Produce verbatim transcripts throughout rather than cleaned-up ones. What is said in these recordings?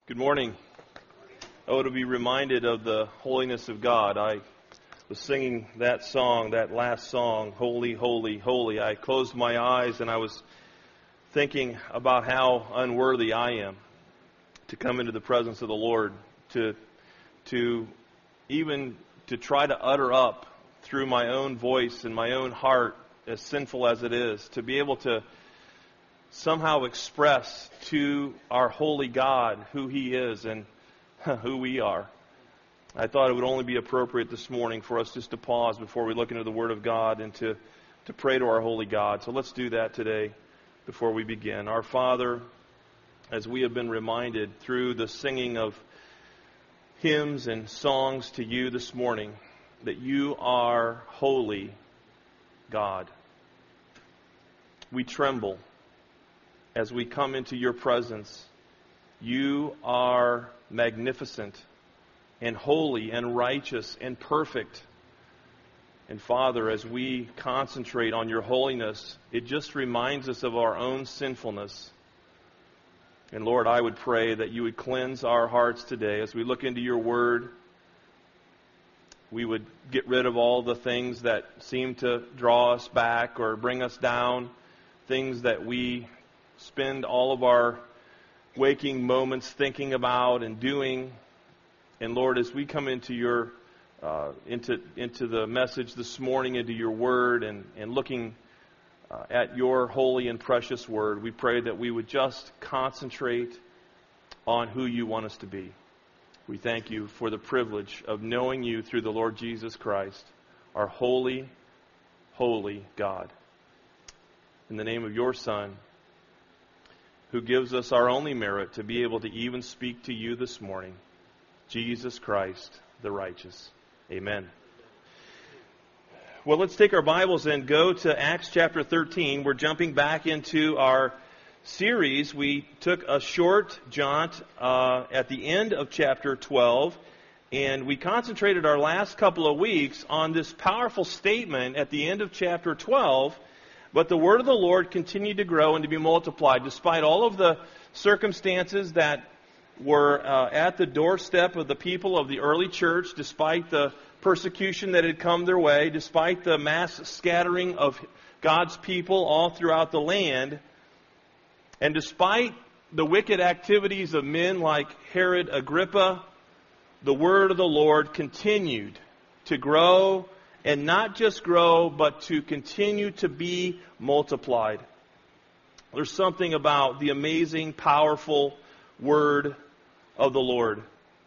Good morning. Oh, to be reminded of the holiness of God. I was singing that song, that last song, Holy, Holy, Holy. I closed my eyes and I was thinking about how unworthy I am to come into the presence of the Lord, to, to even to try to utter up through my own voice and my own heart, as sinful as it is, to be able to somehow express to our holy God who He is and who we are. I thought it would only be appropriate this morning for us just to pause before we look into the Word of God and to, to pray to our holy God. So let's do that today before we begin. Our Father, as we have been reminded through the singing of hymns and songs to you this morning, that you are holy God. We tremble as we come into your presence. You are magnificent and holy and righteous and perfect. And Father, as we concentrate on your holiness, it just reminds us of our own sinfulness. And Lord, I would pray that you would cleanse our hearts today as we look into your word. We would get rid of all the things that seem to draw us back or bring us down, things that we spend all of our waking moments thinking about and doing. And Lord, as we come into your uh, into into the message this morning, into your word, and, and looking uh, at your holy and precious word, we pray that we would just concentrate on who you want us to be. We thank you for the privilege of knowing you through the Lord Jesus Christ, our holy, holy God. In the name of your Son, who gives us our only merit to be able to even speak to you this morning, Jesus Christ, the righteous. Amen. Well, let's take our Bibles and go to Acts chapter thirteen. We're jumping back into our series. We took a short jaunt uh, at the end of chapter twelve, and we concentrated our last couple of weeks on this powerful statement at the end of chapter twelve. But the word of the Lord continued to grow and to be multiplied, despite all of the circumstances that were uh, at the doorstep of the people of the early church, despite the persecution that had come their way, despite the mass scattering of God's people all throughout the land, and despite the wicked activities of men like Herod Agrippa, the word of the Lord continued to grow. And not just grow, but to continue to be multiplied. There's something about the amazing, powerful word of the Lord.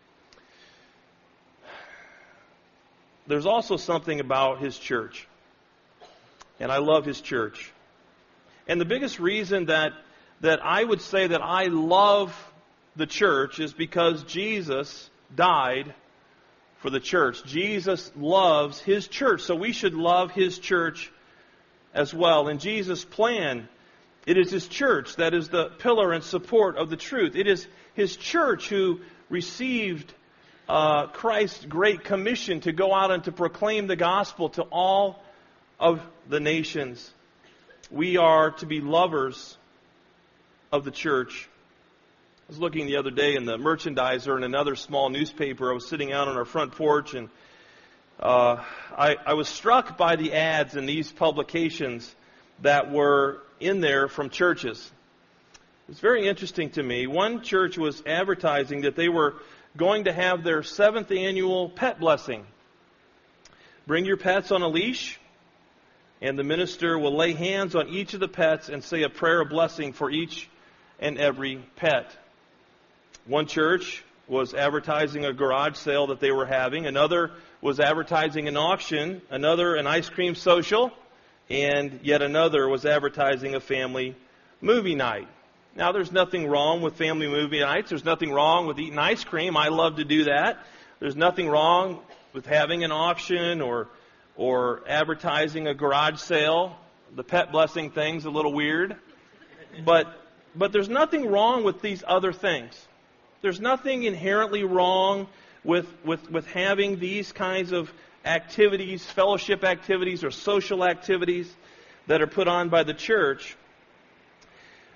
There's also something about His church. And I love His church. And the biggest reason that, that I would say that I love the church is because Jesus died for the church. Jesus loves His church, so we should love His church as well. In Jesus' plan, it is His church that is the pillar and support of the truth. It is His church who received uh, Christ's great commission to go out and to proclaim the gospel to all of the nations. We are to be lovers of the church. I was looking the other day in the Merchandiser in another small newspaper. I was sitting out on our front porch, and uh, I, I was struck by the ads in these publications that were in there from churches. It was very interesting to me. One church was advertising that they were going to have their seventh annual pet blessing. Bring your pets on a leash, and the minister will lay hands on each of the pets and say a prayer of blessing for each and every pet. One church was advertising a garage sale that they were having. Another was advertising an auction. Another, an ice cream social. And yet another was advertising a family movie night. Now, there's nothing wrong with family movie nights. There's nothing wrong with eating ice cream. I love to do that. There's nothing wrong with having an auction or, or advertising a garage sale. The pet blessing thing's a little weird. But, but there's nothing wrong with these other things. There's nothing inherently wrong with, with, with having these kinds of activities, fellowship activities or social activities that are put on by the church.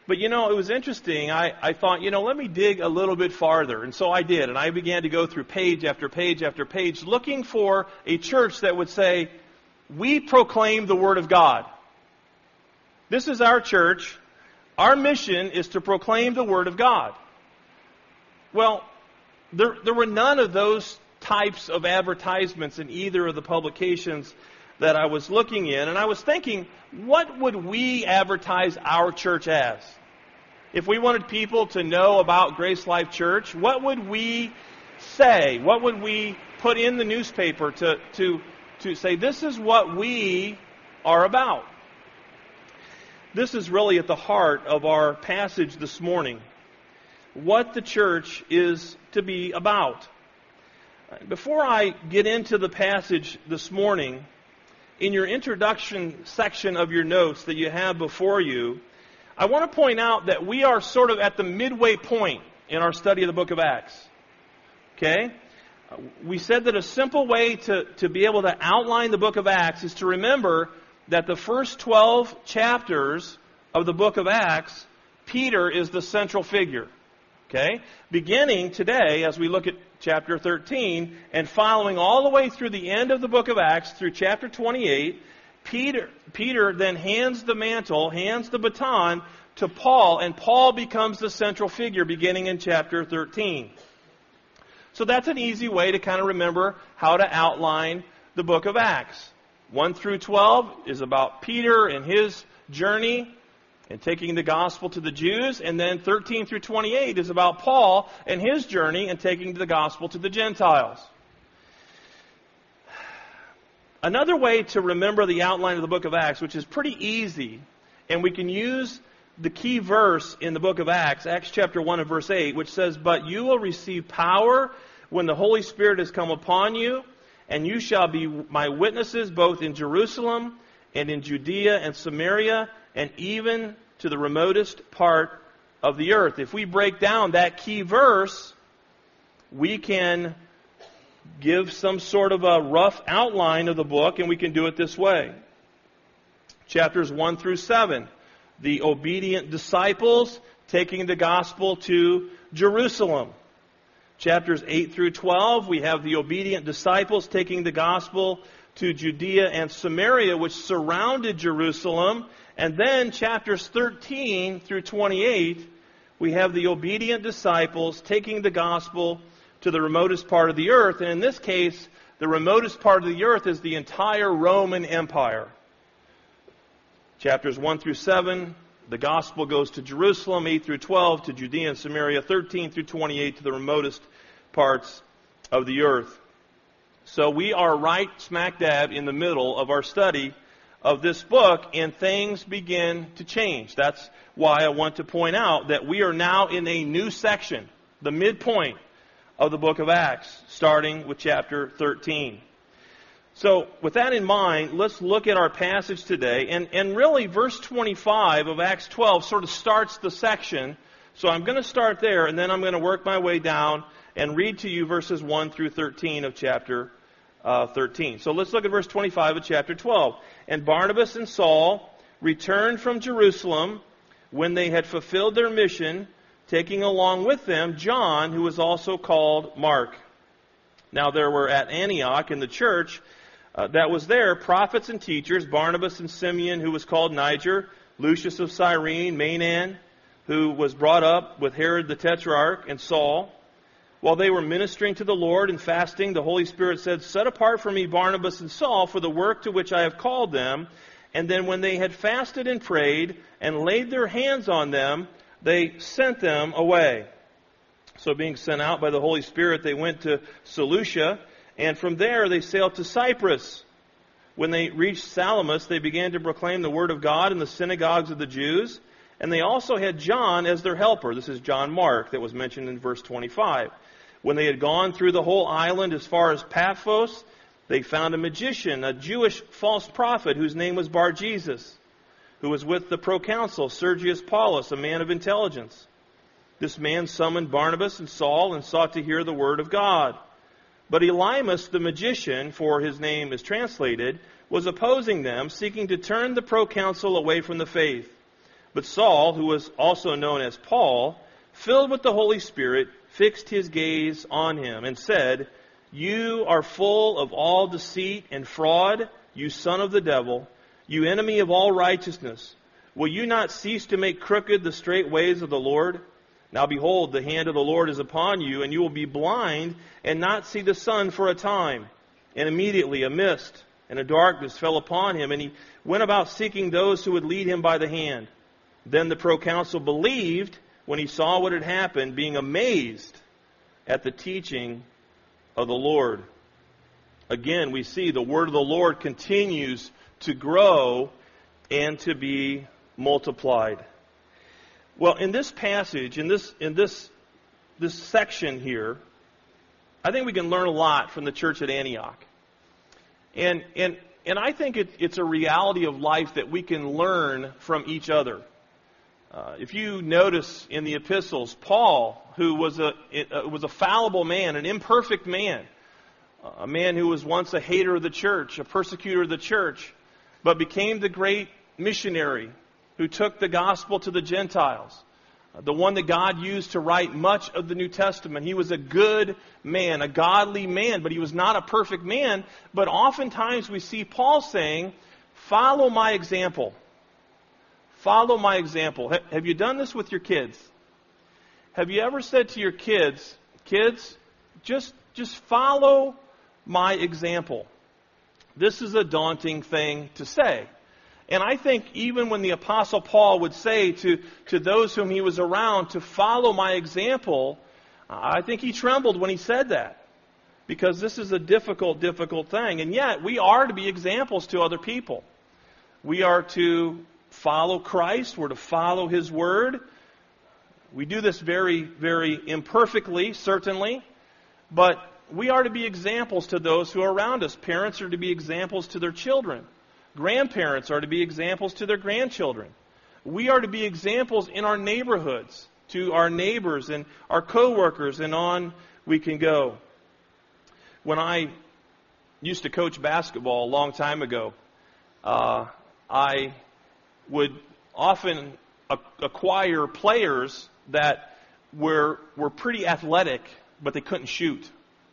But you know, it was interesting. I, I thought, you know, let me dig a little bit farther. And so I did. And I began to go through page after page after page looking for a church that would say, we proclaim the Word of God. This is our church. Our mission is to proclaim the Word of God. Well, there, there were none of those types of advertisements in either of the publications that I was looking in. And I was thinking, what would we advertise our church as? If we wanted people to know about Grace Life Church, what would we say? What would we put in the newspaper to, to, to say, this is what we are about? This is really at the heart of our passage this morning. What the church is to be about. Before I get into the passage this morning, in your introduction section of your notes that you have before you, I want to point out that we are sort of at the midway point in our study of the book of Acts. Okay? We said that a simple way to, to be able to outline the book of Acts is to remember that the first twelve chapters of the book of Acts, Peter is the central figure. Okay? Beginning today, as we look at chapter thirteen, and following all the way through the end of the book of Acts, through chapter twenty-eight, Peter, Peter then hands the mantle, hands the baton to Paul, and Paul becomes the central figure beginning in chapter thirteen. So that's an easy way to kind of remember how to outline the book of Acts. one through twelve is about Peter and his journey and taking the gospel to the Jews, and then thirteen through twenty-eight is about Paul and his journey and taking the gospel to the Gentiles. Another way to remember the outline of the book of Acts, which is pretty easy, and we can use the key verse in the book of Acts, Acts chapter one and verse eight, which says, "But you will receive power when the Holy Spirit has come upon you, and you shall be my witnesses both in Jerusalem and in Judea and Samaria, and even to the remotest part of the earth." If we break down that key verse, we can give some sort of a rough outline of the book, and we can do it this way. Chapters one through seven, the obedient disciples taking the gospel to Jerusalem. Chapters eight through twelve, we have the obedient disciples taking the gospel to Judea and Samaria, which surrounded Jerusalem. And then chapters thirteen through twenty-eight, we have the obedient disciples taking the gospel to the remotest part of the earth. And in this case, the remotest part of the earth is the entire Roman Empire. Chapters one through seven, the gospel goes to Jerusalem, eight through twelve to Judea and Samaria, thirteen through twenty-eight to the remotest parts of the earth. So we are right smack dab in the middle of our study of this book, and things begin to change. That's why I want to point out that we are now in a new section, the midpoint of the book of Acts, starting with chapter thirteen. So with that in mind, let's look at our passage today. And, and really, verse twenty-five of Acts twelve sort of starts the section. So I'm going to start there, and then I'm going to work my way down and read to you verses one through thirteen of chapter uh, thirteen. So let's look at verse twenty-five of chapter twelve. "And Barnabas and Saul returned from Jerusalem when they had fulfilled their mission, taking along with them John, who was also called Mark. Now there were at Antioch in the church uh, that was there prophets and teachers, Barnabas and Simeon, who was called Niger, Lucius of Cyrene, Manaen, who was brought up with Herod the Tetrarch, and Saul. While they were ministering to the Lord and fasting, the Holy Spirit said, 'Set apart for me Barnabas and Saul for the work to which I have called them.' And then when they had fasted and prayed and laid their hands on them, they sent them away." So being sent out by the Holy Spirit, they went to Seleucia, and from there they sailed to Cyprus. When they reached Salamis, they began to proclaim the word of God in the synagogues of the Jews, and they also had John as their helper. This is John Mark that was mentioned in verse twenty-five. When they had gone through the whole island as far as Paphos, they found a magician, a Jewish false prophet, whose name was Bar-Jesus, who was with the proconsul Sergius Paulus, a man of intelligence. This man summoned Barnabas and Saul and sought to hear the word of God. But Elymas the magician, for his name is translated, was opposing them, seeking to turn the proconsul away from the faith. But Saul, who was also known as Paul, filled with the Holy Spirit, fixed his gaze on him and said, "You are full of all deceit and fraud, you son of the devil, you enemy of all righteousness. Will you not cease to make crooked the straight ways of the Lord? Now behold, the hand of the Lord is upon you, and you will be blind and not see the sun for a time." And immediately a mist and a darkness fell upon him, and he went about seeking those who would lead him by the hand. Then the proconsul believed when he saw what had happened, being amazed at the teaching of the Lord. Again, we see the word of the Lord continues to grow and to be multiplied. Well, in this passage, in this in this this section here, I think we can learn a lot from the church at Antioch. And and and I think it, it's a reality of life that we can learn from each other. Uh, if you notice in the epistles, Paul, who was a it, was a fallible man, an imperfect man, a man who was once a hater of the church, a persecutor of the church, but became the great missionary who took the gospel to the Gentiles, the one that God used to write much of the New Testament. He was a good man, a godly man, but he was not a perfect man. But oftentimes we see Paul saying, "Follow my example. Follow my example." Have you done this with your kids? Have you ever said to your kids, "Kids, just, just follow my example"? This is a daunting thing to say. And I think even when the Apostle Paul would say to, to those whom he was around to follow my example, I think he trembled when he said that. Because this is a difficult, difficult thing. And yet, we are to be examples to other people. We are to follow Christ. We're to follow His Word. We do this very, very imperfectly, certainly. But we are to be examples to those who are around us. Parents are to be examples to their children. Grandparents are to be examples to their grandchildren. We are to be examples in our neighborhoods, to our neighbors and our coworkers, and on we can go. When I used to coach basketball a long time ago, uh, I would often a- acquire players that were were pretty athletic, but they couldn't shoot.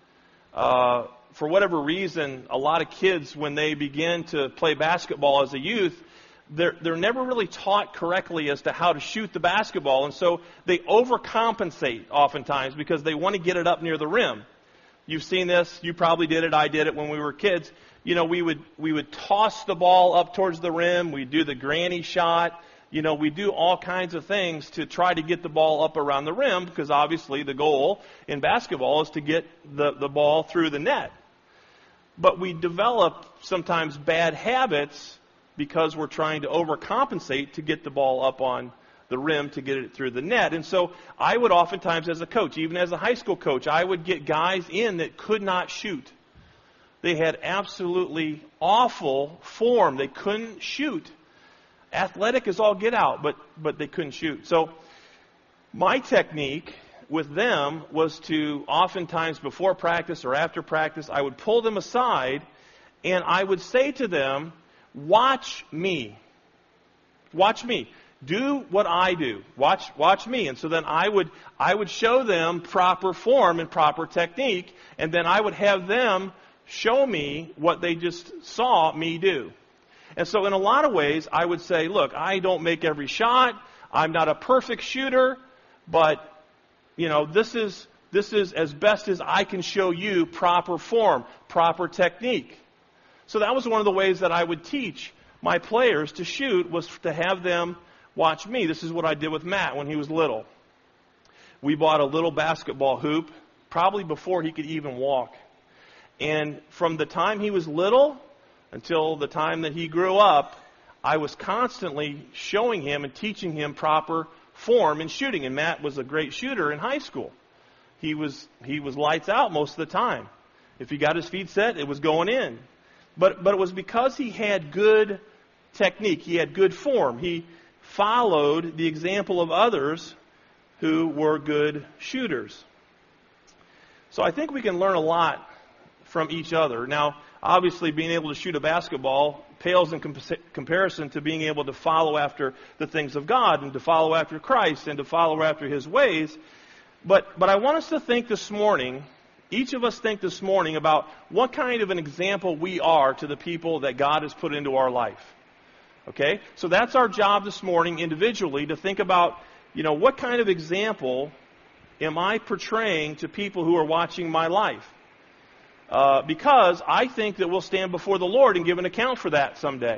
Uh, for whatever reason, a lot of kids, when they begin to play basketball as a youth, they're, they're never really taught correctly as to how to shoot the basketball. And so they overcompensate oftentimes because they want to get it up near the rim. You've seen this. You probably did it. I did it when we were kids. You know, we would we would toss the ball up towards the rim. We'd do the granny shot. You know, we do all kinds of things to try to get the ball up around the rim because obviously the goal in basketball is to get the, the ball through the net. But we develop sometimes bad habits because we're trying to overcompensate to get the ball up on the rim to get it through the net. And so I would oftentimes, as a coach, even as a high school coach, I would get guys in that could not shoot. They had absolutely awful form. They couldn't shoot. Athletic as all get out, but but they couldn't shoot. So my technique with them was to oftentimes before practice or after practice, I would pull them aside and I would say to them, "Watch me. Watch me. Do what I do. Watch watch me." And so then I would I would show them proper form and proper technique, and then I would have them show me what they just saw me do. And so in a lot of ways, I would say, look, I don't make every shot. I'm not a perfect shooter, but, you know, this is this is as best as I can show you proper form, proper technique. So that was one of the ways that I would teach my players to shoot, was to have them watch me. This is what I did with Matt when he was little. We bought a little basketball hoop, probably before he could even walk. And from the time he was little until the time that he grew up, I was constantly showing him and teaching him proper form in shooting. And Matt was a great shooter in high school. He was he was lights out most of the time. If he got his feet set, it was going in. But but it was because he had good technique. He had good form. He followed the example of others who were good shooters. So I think we can learn a lot from each other. Now, obviously being able to shoot a basketball pales in comp- comparison to being able to follow after the things of God and to follow after Christ and to follow after His ways. But, but I want us to think this morning, each of us think this morning about what kind of an example we are to the people that God has put into our life. Okay? So that's our job this morning individually, to think about, you know, what kind of example am I portraying to people who are watching my life? Uh, because I think that we'll stand before the Lord and give an account for that someday.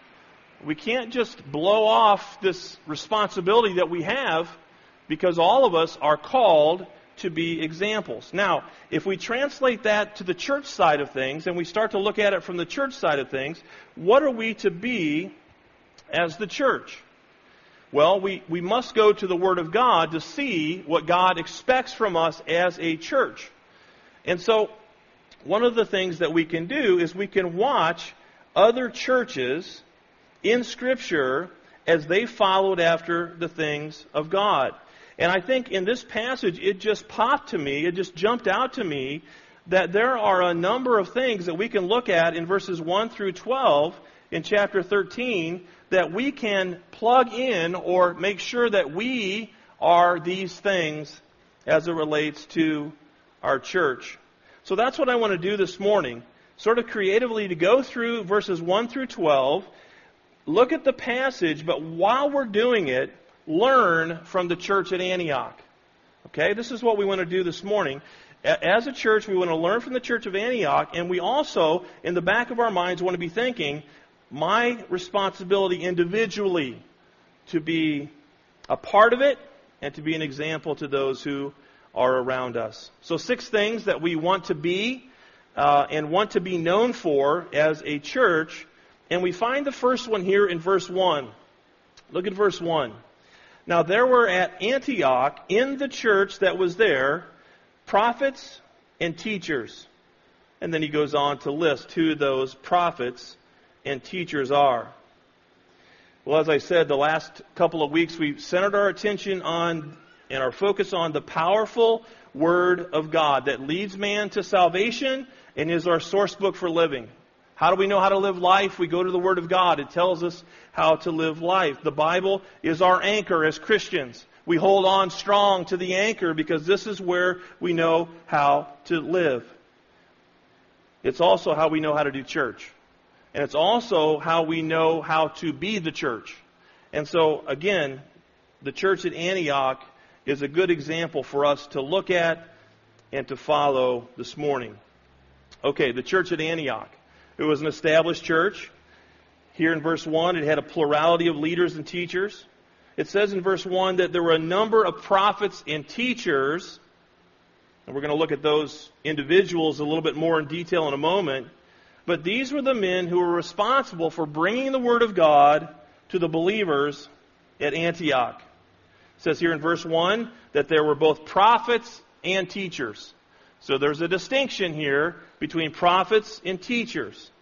We can't just blow off this responsibility that we have, because all of us are called to be examples. Now, if we translate that to the church side of things, and we start to look at it from the church side of things, what are we to be as the church? Well, we, we must go to the Word of God to see what God expects from us as a church. And so, one of the things that we can do is we can watch other churches in Scripture as they followed after the things of God. And I think in this passage, it just popped to me, it just jumped out to me, that there are a number of things that we can look at in verses one through twelve in chapter thirteen that we can plug in or make sure that we are these things as it relates to our church. So that's what I want to do this morning, sort of creatively, to go through verses one through twelve, look at the passage, but while we're doing it, learn from the church at Antioch. Okay, this is what we want to do this morning. As a church, we want to learn from the church of Antioch, and we also, in the back of our minds, want to be thinking, my responsibility individually to be a part of it and to be an example to those who are around us. So six things that we want to be uh, and want to be known for as a church. And we find the first one here in verse one. Look at verse one. Now there were at Antioch, in the church that was there, prophets and teachers. And then he goes on to list who those prophets and teachers are. Well, as I said, the last couple of weeks we've centered our attention on and our focus on the powerful Word of God that leads man to salvation and is our source book for living. How do we know how to live life? We go to the Word of God. It tells us how to live life. The Bible is our anchor as Christians. We hold on strong to the anchor because this is where we know how to live. It's also how we know how to do church. And it's also how we know how to be the church. And so, again, the church at Antioch is a good example for us to look at and to follow this morning. Okay, the church at Antioch. It was an established church. Here in verse one, it had a plurality of leaders and teachers. It says in verse one that there were a number of prophets and teachers. And we're going to look at those individuals a little bit more in detail in a moment. But these were the men who were responsible for bringing the Word of God to the believers at Antioch. It says here in verse one that there were both prophets and teachers. So there's a distinction here between prophets and teachers.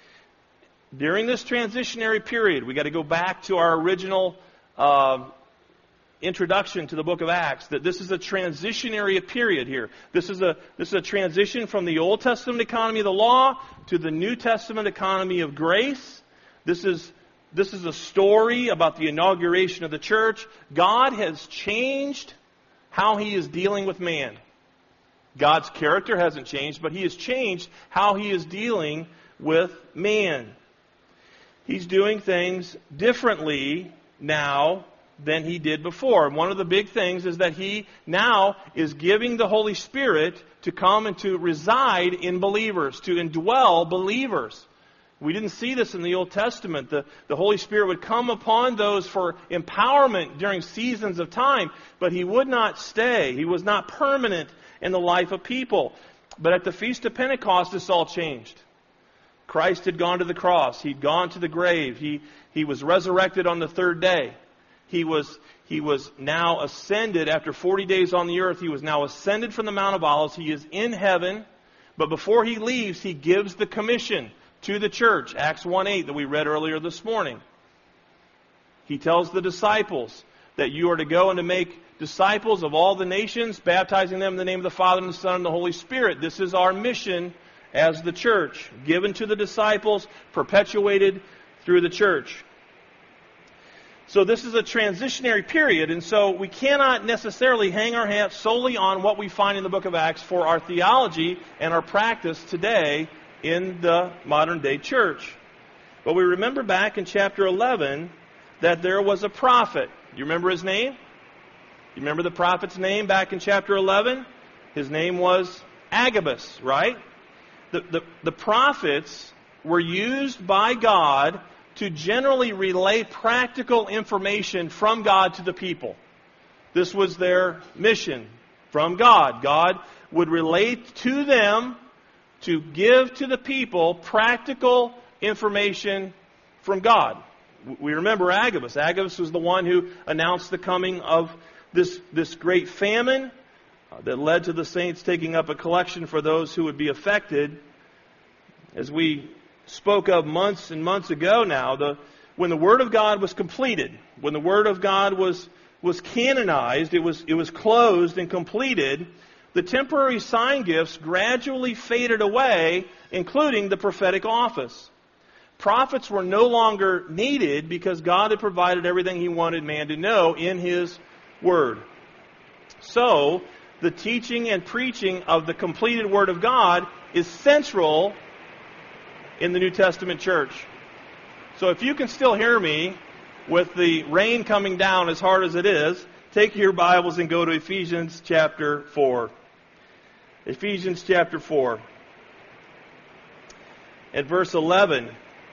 During this transitionary period, we got to go back to our original uh, introduction to the book of Acts, that this is a transitionary period here. This is a this is a transition from the Old Testament economy of the law to the New Testament economy of grace. This is this is a story about the inauguration of the church. God has changed how He is dealing with man. God's character hasn't changed, but He has changed how He is dealing with man. He's doing things differently now than He did before. And one of the big things is that He now is giving the Holy Spirit to come and to reside in believers, to indwell believers. We didn't see this in the Old Testament. The, the Holy Spirit would come upon those for empowerment during seasons of time, but He would not stay. He was not permanent in the life of people. But at the Feast of Pentecost, this all changed. Christ had gone to the cross. He'd gone to the grave. He, he was resurrected on the third day. He was, he was now ascended after forty days on the earth. He was now ascended from the Mount of Olives. He is in heaven. But before He leaves, He gives the commission to the church, Acts one eight that we read earlier this morning. He tells the disciples that you are to go and to make disciples of all the nations, baptizing them in the name of the Father and the Son and the Holy Spirit. This is our mission as the church, given to the disciples, perpetuated through the church. So this is a transitionary period, and so we cannot necessarily hang our hats solely on what we find in the book of Acts for our theology and our practice today in the modern day church. But we remember back in chapter eleven that there was a prophet. You remember his name? You remember the prophet's name back in chapter eleven? His name was Agabus, right? The, the, the prophets were used by God to generally relay practical information from God to the people. This was their mission from God. God would relate to them to give to the people practical information from God. We remember Agabus. Agabus was the one who announced the coming of this, this great famine uh, that led to the saints taking up a collection for those who would be affected. As we spoke of months and months ago now, the, when the Word of God was completed, when the Word of God was, was canonized, it was, it was closed and completed, the temporary sign gifts gradually faded away, including the prophetic office. Prophets were no longer needed because God had provided everything He wanted man to know in His Word. So, the teaching and preaching of the completed Word of God is central in the New Testament church. So if you can still hear me with the rain coming down as hard as it is, take your Bibles and go to Ephesians chapter four. Ephesians chapter four. At verse eleven.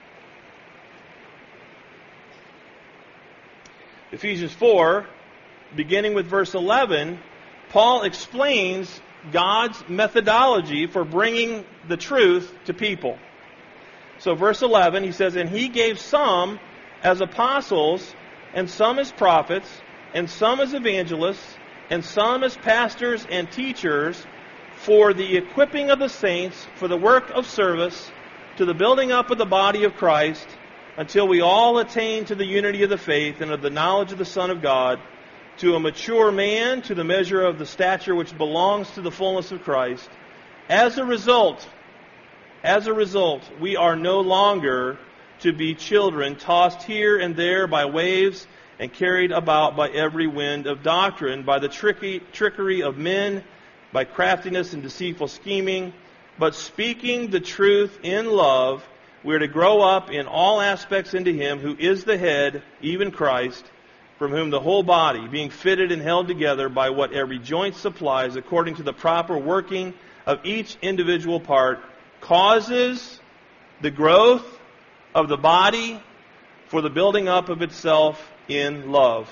Ephesians four, beginning with verse eleven, Paul explains God's methodology for bringing the truth to people. So verse eleven, he says, "And He gave some as apostles, and some as prophets, and some as evangelists, and some as pastors and teachers, for the equipping of the saints, for the work of service, to the building up of the body of Christ, until we all attain to the unity of the faith and of the knowledge of the Son of God, to a mature man, to the measure of the stature which belongs to the fullness of Christ. As a result, as a result, we are no longer to be children, tossed here and there by waves and carried about by every wind of doctrine, by the tricky, trickery of men, by craftiness and deceitful scheming, but speaking the truth in love, we are to grow up in all aspects into Him who is the head, even Christ, from whom the whole body, being fitted and held together by what every joint supplies, according to the proper working of each individual part, causes the growth of the body for the building up of itself in love."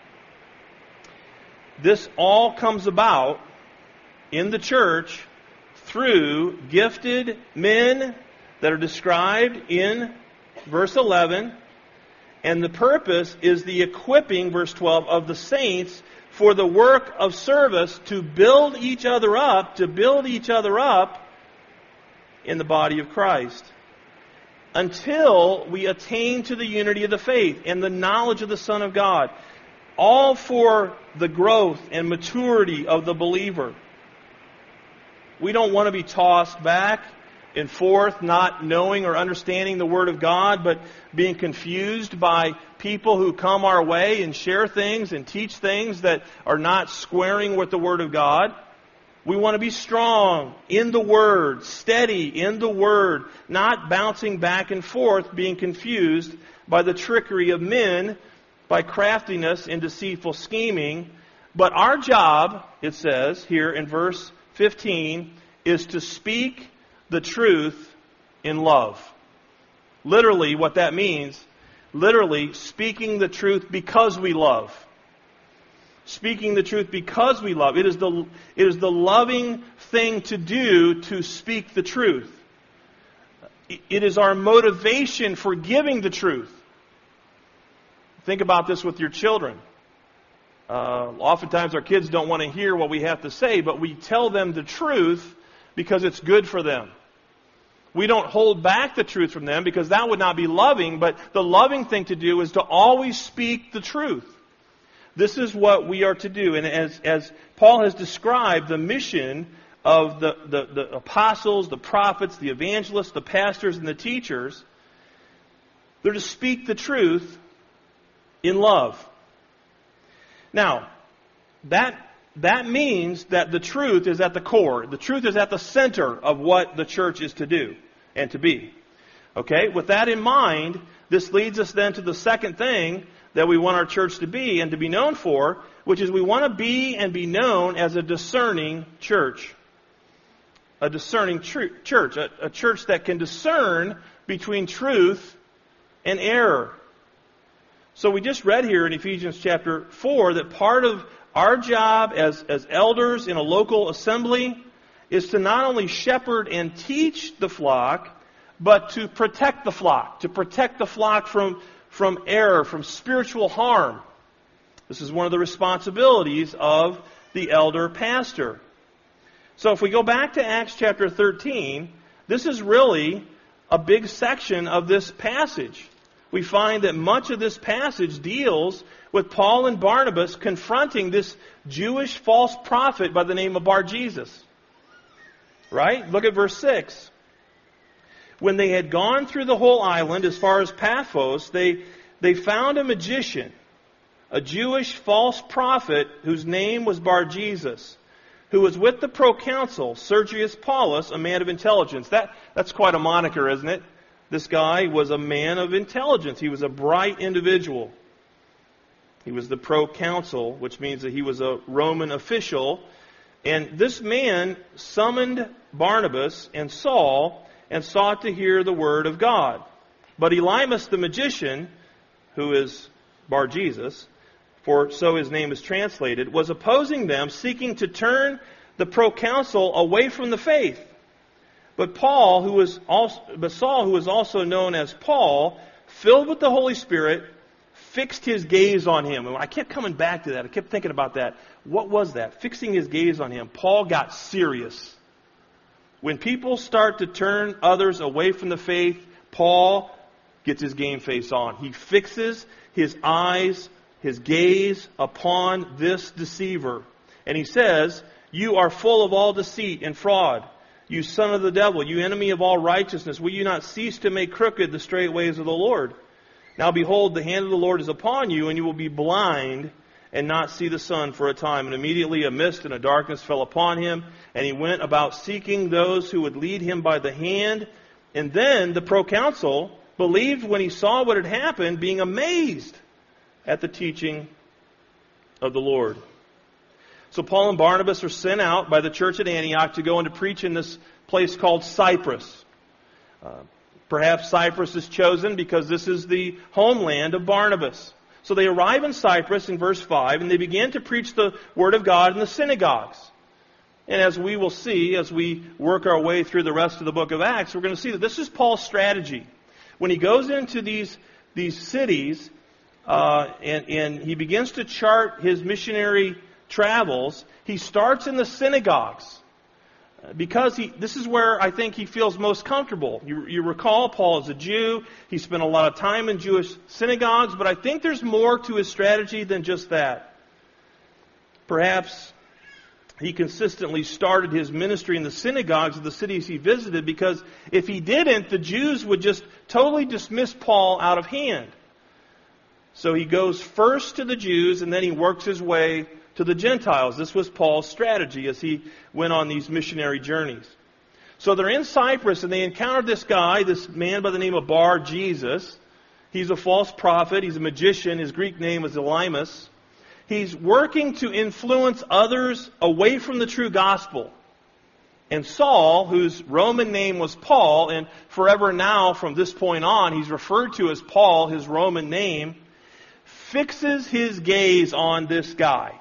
This all comes about in the church through gifted men that are described in verse eleven, and the purpose is the equipping, verse twelve, of the saints for the work of service to build each other up, to build each other up in the body of Christ, until we attain to the unity of the faith and the knowledge of the Son of God, all for the growth and maturity of the believer. We don't want to be tossed back and forth, not knowing or understanding the Word of God, but being confused by people who come our way and share things and teach things that are not squaring with the Word of God. We want to be strong in the Word, steady in the Word, not bouncing back and forth, being confused by the trickery of men, by craftiness and deceitful scheming. But our job, it says here in verse fifteen, is to speak the truth in love. Literally, what that means, literally speaking the truth because we love. Speaking the truth because we love. It is the, it is the loving thing to do to speak the truth. It is our motivation for giving the truth. Think about this with your children. Uh, oftentimes our kids don't want to hear what we have to say, but we tell them the truth because it's good for them. We don't hold back the truth from them because that would not be loving, but the loving thing to do is to always speak the truth. This is what we are to do. And as, as Paul has described the mission of the, the, the apostles, the prophets, the evangelists, the pastors, and the teachers, they're to speak the truth in love. Now, that that means that the truth is at the core. The truth is at the center of what the church is to do and to be. Okay? With that in mind, this leads us then to the second thing that we want our church to be and to be known for, which is we want to be and be known as a discerning church. A discerning tr- church. A, a church that can discern between truth and error. So we just read here in Ephesians chapter four that part of our job as, as elders in a local assembly is to not only shepherd and teach the flock, but to protect the flock. To protect the flock from, from error, from spiritual harm. This is one of the responsibilities of the elder pastor. So if we go back to Acts chapter thirteen, this is really a big section of this passage. We find that much of this passage deals with Paul and Barnabas confronting this Jewish false prophet by the name of Bar-Jesus. Right? Look at verse six. When they had gone through the whole island as far as Paphos, they, they found a magician, a Jewish false prophet whose name was Bar-Jesus, who was with the proconsul, Sergius Paulus, a man of intelligence. That, that's quite a moniker, isn't it? This guy was a man of intelligence. He was a bright individual. He was the proconsul, which means that he was a Roman official. And this man summoned Barnabas and Saul and sought to hear the word of God. But Elymas the magician, who is Bar-Jesus, for so his name is translated, was opposing them, seeking to turn the proconsul away from the faith. But Paul, who was also, but Saul, who was also known as Paul, filled with the Holy Spirit, fixed his gaze on him. And I kept coming back to that. I kept thinking about that. What was that? Fixing his gaze on him. Paul got serious. When people start to turn others away from the faith, Paul gets his game face on. He fixes his eyes, his gaze upon this deceiver. And he says, "You are full of all deceit and fraud. You son of the devil, you enemy of all righteousness, will you not cease to make crooked the straight ways of the Lord? Now behold, the hand of the Lord is upon you, and you will be blind and not see the sun for a time." And immediately a mist and a darkness fell upon him, and he went about seeking those who would lead him by the hand. And then the proconsul believed when he saw what had happened, being amazed at the teaching of the Lord. So Paul and Barnabas are sent out by the church at Antioch to go and to preach in this place called Cyprus. Uh, perhaps Cyprus is chosen because this is the homeland of Barnabas. So they arrive in Cyprus in verse five, and they begin to preach the Word of God in the synagogues. And as we will see, as we work our way through the rest of the book of Acts, we're going to see that this is Paul's strategy. When he goes into these, these cities, uh, and, and he begins to chart his missionary travels, he starts in the synagogues. Because he, this is where I think he feels most comfortable. You, you recall, Paul is a Jew. He spent a lot of time in Jewish synagogues, but I think there's more to his strategy than just that. Perhaps he consistently started his ministry in the synagogues of the cities he visited, because if he didn't, the Jews would just totally dismiss Paul out of hand. So he goes first to the Jews, and then he works his way to the Gentiles. This was Paul's strategy as he went on these missionary journeys. So they're in Cyprus, and they encountered this guy, this man by the name of Bar-Jesus. He's a false prophet. He's a magician. His Greek name is Elymas. He's working to influence others away from the true gospel. And Saul, whose Roman name was Paul, and forever now from this point on, he's referred to as Paul, his Roman name, fixes his gaze on this guy.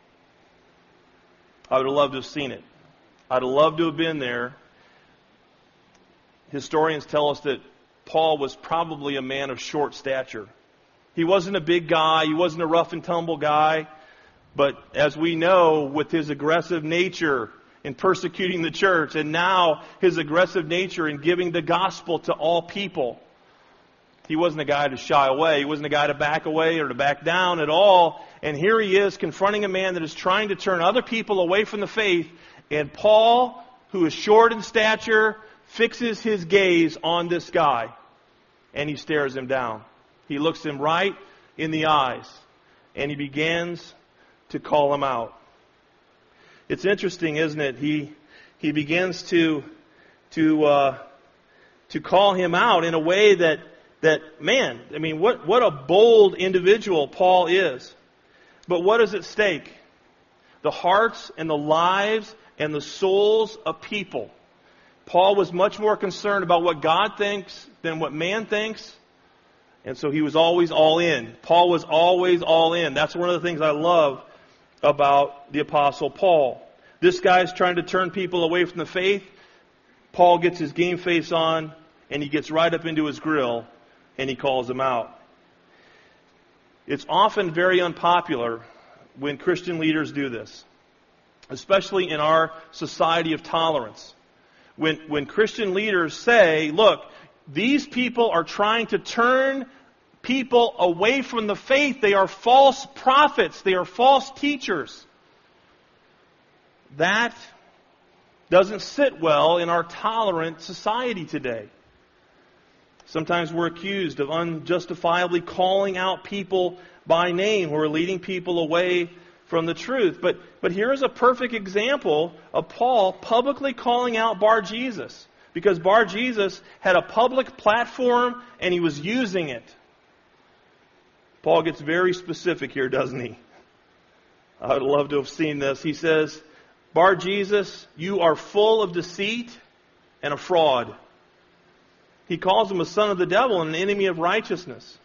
I would have loved to have seen it. I'd have loved to have been there. Historians tell us that Paul was probably a man of short stature. He wasn't a big guy. He wasn't a rough and tumble guy. But as we know, with his aggressive nature in persecuting the church, and now his aggressive nature in giving the gospel to all people, he wasn't a guy to shy away. He wasn't a guy to back away or to back down at all. And here he is confronting a man that is trying to turn other people away from the faith And Paul, who is short in stature, fixes his gaze on this guy. And he stares him down. He looks him right in the eyes. And he begins to call him out. It's interesting, isn't it? He he begins to to uh, to call him out in a way that that man, I mean, what what a bold individual Paul is. But what is at stake? The hearts and the lives and the souls of people. Paul was much more concerned about what God thinks than what man thinks. And so he was always all in. Paul was always all in. That's one of the things I love about the Apostle Paul. This guy's trying to turn people away from the faith. Paul gets his game face on, and he gets right up into his grill, and he calls him out. It's often very unpopular when Christian leaders do this, especially in our society of tolerance. When, when Christian leaders say, look, these people are trying to turn people away from the faith. They are false prophets. They are false teachers. That doesn't sit well in our tolerant society today. Sometimes we're accused of unjustifiably calling out people by name who are leading people away from the truth. But, but here is a perfect example of Paul publicly calling out Bar-Jesus. Because Bar-Jesus had a public platform and he was using it. Paul gets very specific here, doesn't he? I would love to have seen this. He says, Bar-Jesus, you are full of deceit and a fraud. He calls him a son of the devil and an enemy of righteousness.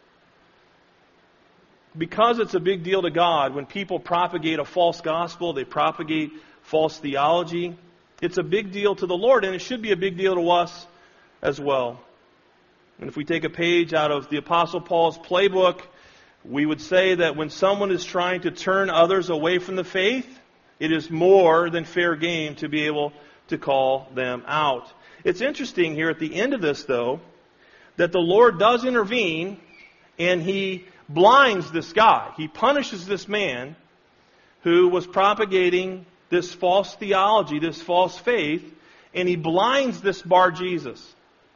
Because it's a big deal to God when people propagate a false gospel, they propagate false theology. It's a big deal to the Lord, and it should be a big deal to us as well. And if we take a page out of the Apostle Paul's playbook, we would say that when someone is trying to turn others away from the faith, it is more than fair game to be able to call them out. It's interesting here at the end of this, though, that the Lord does intervene, and He blinds this guy. He punishes this man who was propagating this false theology, this false faith, and He blinds this Bar-Jesus.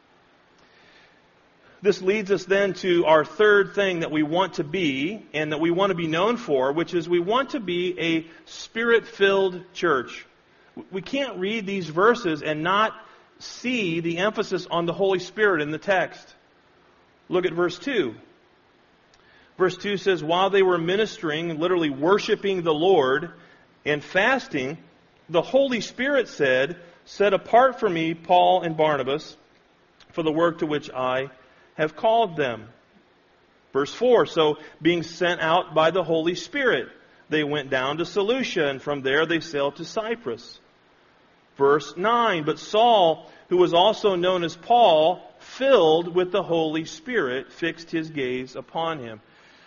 This leads us then to our third thing that we want to be and that we want to be known for, which is we want to be a Spirit-filled church. We can't read these verses and not see the emphasis on the Holy Spirit in the text. Look at verse two. Verse two says, while they were ministering, literally worshiping the Lord and fasting, the Holy Spirit said, set apart for me Paul and Barnabas for the work to which I have called them. Verse four, so being sent out by the Holy Spirit, they went down to Seleucia, and from there they sailed to Cyprus. Verse nine, but Saul, who was also known as Paul, filled with the Holy Spirit, fixed his gaze upon him.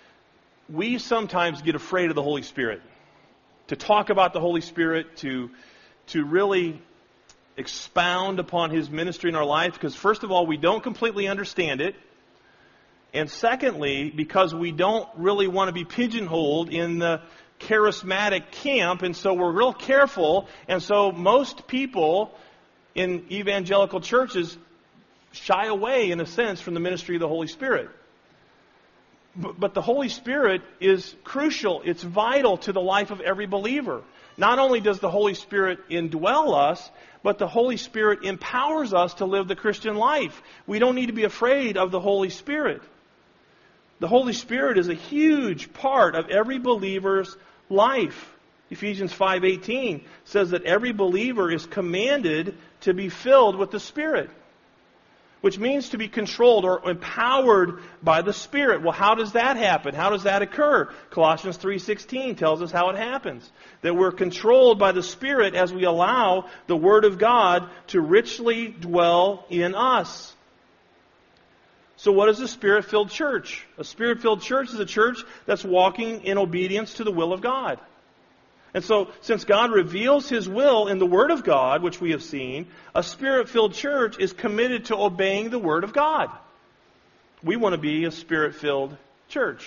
We sometimes get afraid of the Holy Spirit. To talk about the Holy Spirit, to, to really expound upon His ministry in our life, because first of all, we don't completely understand it. And secondly, because we don't really want to be pigeonholed in the charismatic camp, and so we're real careful. And so most people in evangelical churches shy away, in a sense, from the ministry of the Holy Spirit. But the Holy Spirit is crucial. It's vital to the life of every believer. Not only does the Holy Spirit indwell us, but the Holy Spirit empowers us to live the Christian life. We don't need to be afraid of the Holy Spirit. The Holy Spirit is a huge part of every believer's life. Ephesians five eighteen says that every believer is commanded to be filled with the Spirit, which means to be controlled or empowered by the Spirit. Well, how does that happen? How does that occur? Colossians three sixteen tells us how it happens. That we're controlled by the Spirit as we allow the Word of God to richly dwell in us. So what is a Spirit-filled church? A Spirit-filled church is a church that's walking in obedience to the will of God. And so, since God reveals His will in the Word of God, which we have seen, a Spirit-filled church is committed to obeying the Word of God. We want to be a Spirit-filled church.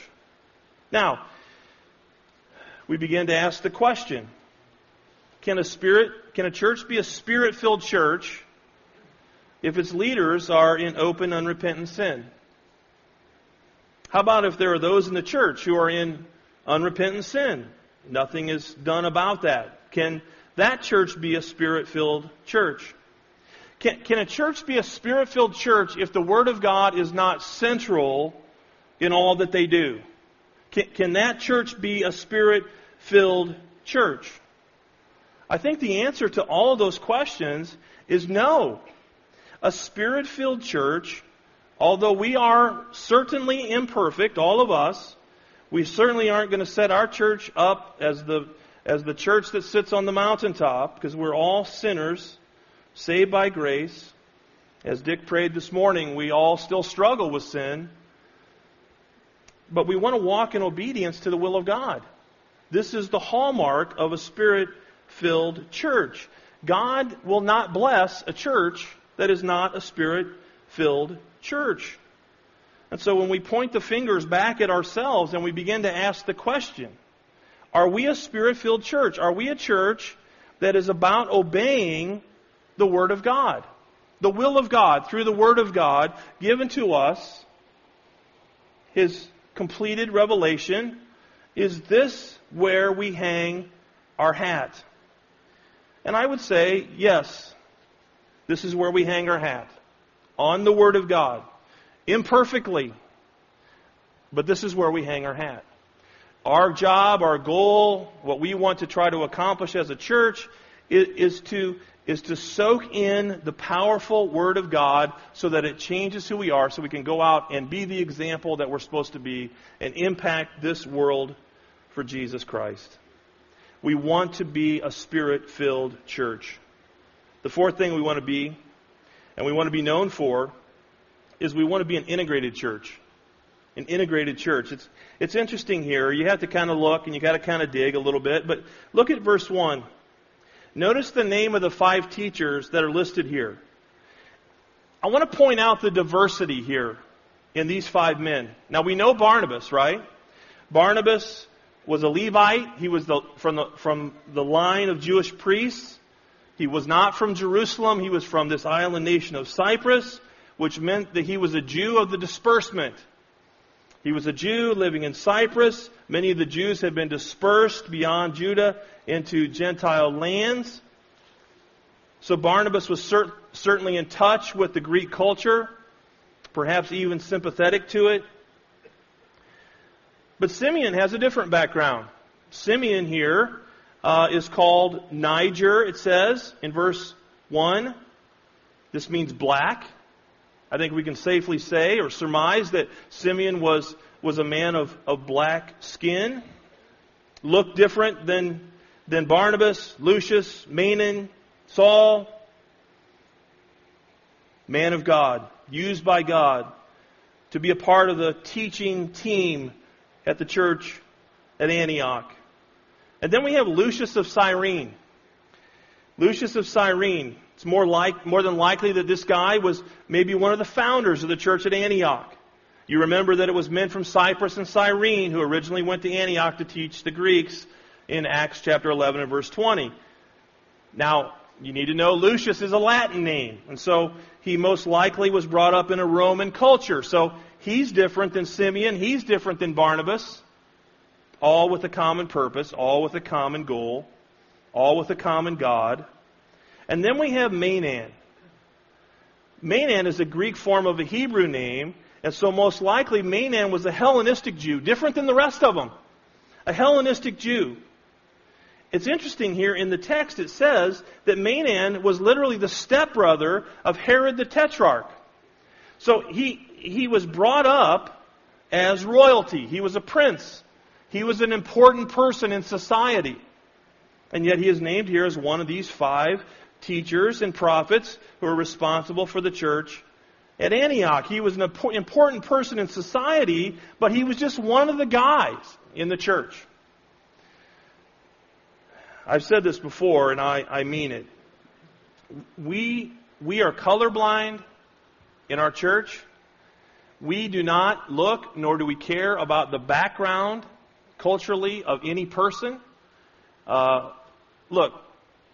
Now, we begin to ask the question, can a Spirit, can a church be a Spirit-filled church if its leaders are in open, unrepentant sin? How about if there are those in the church who are in unrepentant sin? Nothing is done about that. Can that church be a Spirit-filled church? Can, can a church be a Spirit-filled church if the Word of God is not central in all that they do? Can, can that church be a Spirit-filled church? I think the answer to all of those questions is no. A Spirit-filled church, although we are certainly imperfect, all of us, we certainly aren't going to set our church up as the as the church that sits on the mountaintop, because we're all sinners, saved by grace. As Dick prayed this morning, we all still struggle with sin. But we want to walk in obedience to the will of God. This is the hallmark of a Spirit-filled church. God will not bless a church that is not a Spirit-filled church. And so when we point the fingers back at ourselves and we begin to ask the question, are we a Spirit-filled church? Are we a church that is about obeying the Word of God? The will of God through the Word of God given to us, His completed revelation. Is this where we hang our hat? And I would say, yes, this is where we hang our hat. On the Word of God. Imperfectly. But this is where we hang our hat. Our job, our goal, what we want to try to accomplish as a church is, is to is to soak in the powerful Word of God so that it changes who we are, so we can go out and be the example that we're supposed to be and impact this world for Jesus Christ. We want to be a Spirit-filled church. The fourth thing we want to be, and we want to be known for, is we want to be an integrated church. An integrated church. It's it's interesting here. You have to kind of look and you got to kind of dig a little bit. But look at verse one. Notice the name of the five teachers that are listed here. I want to point out the diversity here in these five men. Now we know Barnabas, right? Barnabas was a Levite. He was the, from the from the line of Jewish priests. He was not from Jerusalem. He was from this island nation of Cyprus, which meant that he was a Jew of the disbursement. He was a Jew living in Cyprus. Many of the Jews had been dispersed beyond Judah into Gentile lands. So Barnabas was cert- certainly in touch with the Greek culture, perhaps even sympathetic to it. But Simeon has a different background. Simeon here uh, is called Niger, it says in verse one. This means black. I think we can safely say or surmise that Simeon was, was a man of, of black skin. Looked different than, than Barnabas, Lucius, Manaen, Saul. Man of God, used by God to be a part of the teaching team at the church at Antioch. And then we have Lucius of Cyrene. Lucius of Cyrene. It's more like more than likely that this guy was maybe one of the founders of the church at Antioch. You remember that it was men from Cyprus and Cyrene who originally went to Antioch to teach the Greeks in Acts chapter eleven and verse twenty. Now, you need to know Lucius is a Latin name, and so he most likely was brought up in a Roman culture. So he's different than Simeon, he's different than Barnabas, all with a common purpose, all with a common goal, all with a common God. And then we have Manaen. Manaen is a Greek form of a Hebrew name, and so most likely Manaen was a Hellenistic Jew, different than the rest of them. A Hellenistic Jew. It's interesting here in the text it says that Manaen was literally the stepbrother of Herod the Tetrarch. So he, he was brought up as royalty. He was a prince. He was an important person in society. And yet he is named here as one of these five teachers and prophets who are responsible for the church at Antioch. He was an important person in society, but he was just one of the guys in the church. I've said this before, and I, I mean it. We, we are colorblind in our church. We do not look, nor do we care about the background culturally of any person. Uh, look,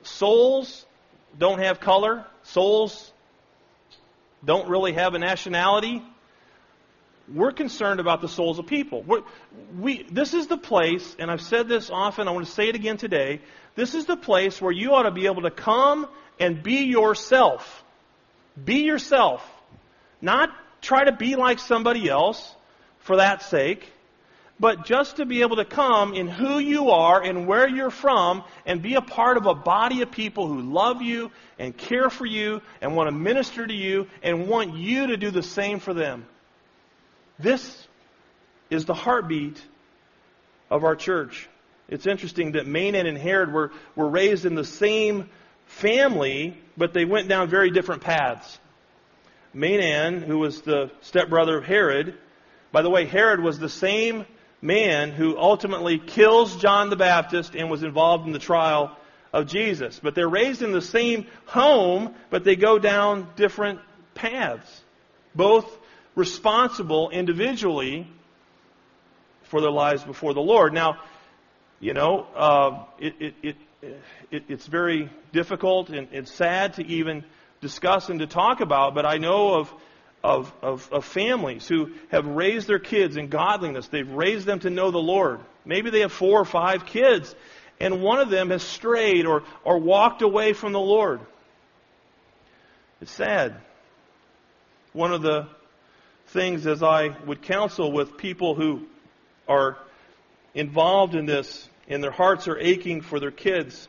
souls don't have color. Souls don't really have a nationality. We're concerned about the souls of people. We're, we, this is the place, and I've said this often, I want to say it again today, this is the place where you ought to be able to come and be yourself. Be yourself. Not try to be like somebody else for that sake, but just to be able to come in who you are and where you're from and be a part of a body of people who love you and care for you and want to minister to you and want you to do the same for them. This is the heartbeat of our church. It's interesting that Mainan and Herod were, were raised in the same family, but they went down very different paths. Mainan, who was the stepbrother of Herod, by the way, Herod was the same man who ultimately kills John the Baptist and was involved in the trial of Jesus. But they're raised in the same home, but they go down different paths. Both responsible individually for their lives before the Lord. Now, you know, uh, it, it, it, it, it's very difficult and it's sad to even discuss and to talk about, but I know of Of, of, of families who have raised their kids in godliness. They've raised them to know the Lord. Maybe they have four or five kids, and one of them has strayed or, or walked away from the Lord. It's sad. One of the things, as I would counsel with people who are involved in this, and their hearts are aching for their kids,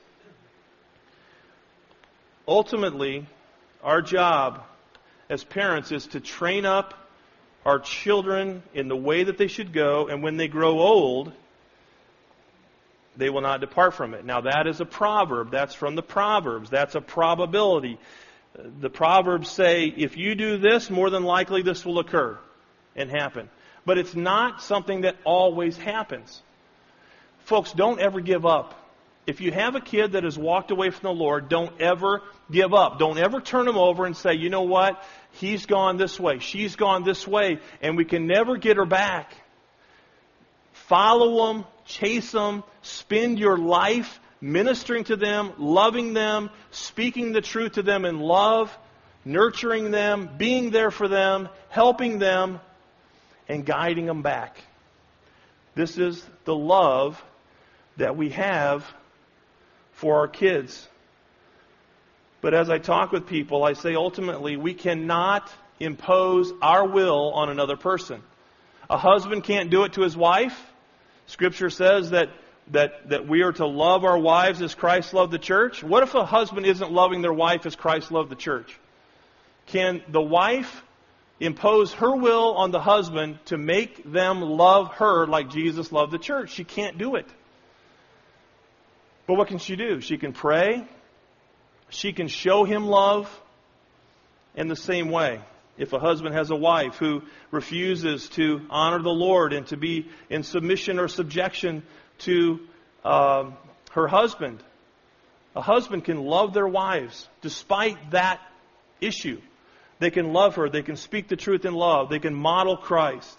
ultimately, our job as parents is to train up our children in the way that they should go, and when they grow old, they will not depart from it. Now that is a proverb. That's from the Proverbs. That's a probability. The Proverbs say, if you do this, more than likely this will occur and happen. But it's not something that always happens. Folks, don't ever give up. If you have a kid that has walked away from the Lord, don't ever give up. Don't ever turn them over and say, you know what? He's gone this way. She's gone this way. And we can never get her back. Follow them. Chase them. Spend your life ministering to them, loving them, speaking the truth to them in love, nurturing them, being there for them, helping them, and guiding them back. This is the love that we have for our kids. But as I talk with people, I say ultimately we cannot impose our will on another person. A husband can't do it to his wife. Scripture says that, that, that we are to love our wives as Christ loved the church. What if a husband isn't loving their wife as Christ loved the church? Can the wife impose her will on the husband to make them love her like Jesus loved the church? She can't do it. But what can she do? She can pray. She can show him love in the same way. If a husband has a wife who refuses to honor the Lord and to be in submission or subjection to uh, her husband, a husband can love their wives despite that issue. They can love her. They can speak the truth in love. They can model Christ.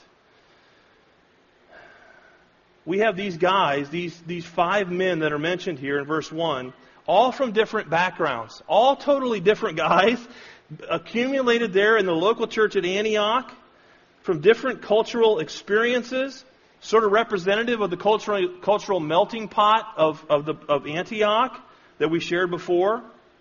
We have these guys, these, these five men that are mentioned here in verse one, all from different backgrounds, all totally different guys, accumulated there in the local church at Antioch, from different cultural experiences, sort of representative of the cultural, cultural melting pot of, of, the, of Antioch that we shared before.